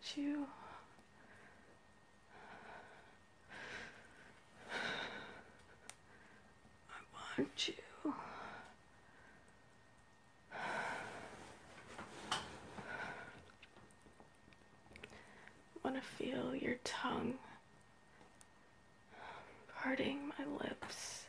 you. I want you. I want to feel your tongue parting my lips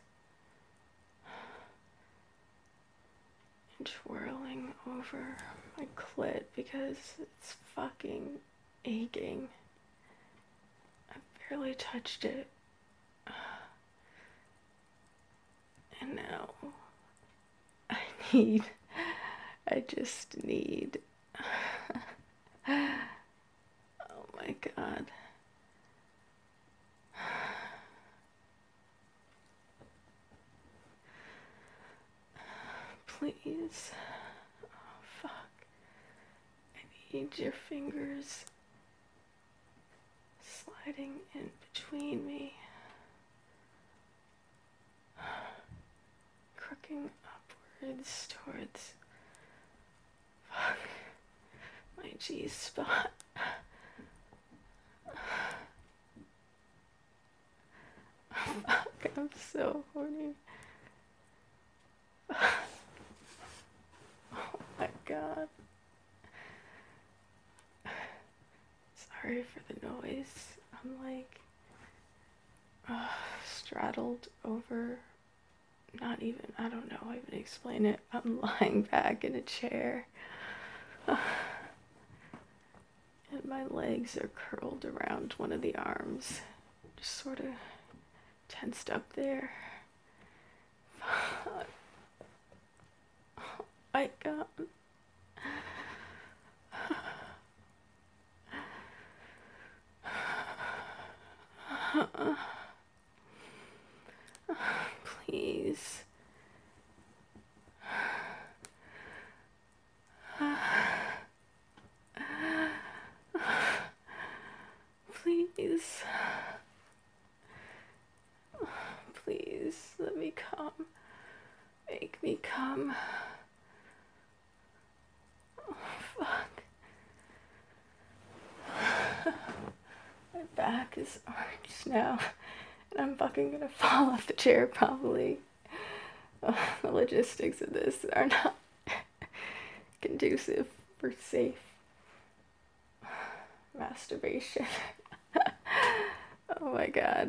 and twirling over my clit because it's fucking aching. I barely touched it. And now I just need. Oh my God. Please. Oh, fuck. I need your fingers sliding in between me, crooking upwards towards, fuck, my G-spot. Fuck, I'm so horny. Oh my God. Sorry for the noise. I'm like straddled over, not even, I don't know, I even explain it. I'm lying back in a chair. And my legs are curled around one of the arms, just sort of tensed up there. Fuck. Oh my God. Please. Please. Please, let me come. Make me come. Oh, fuck. My back is orange now, and I'm fucking gonna fall off the chair probably. The logistics of this are not conducive for safe masturbation. Oh my God.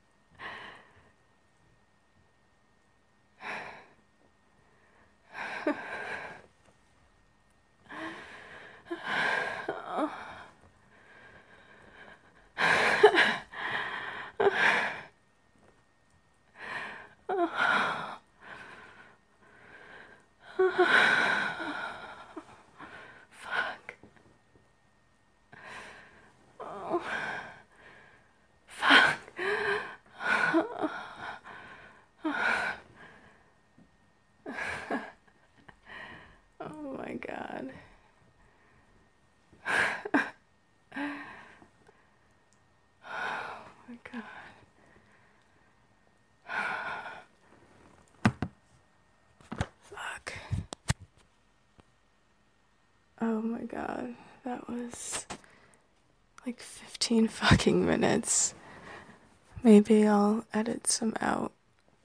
Fuck. Oh. Fuck. Oh my God. Oh my God. Fuck. Oh my God. That was like 15 fucking minutes. Maybe I'll edit some out.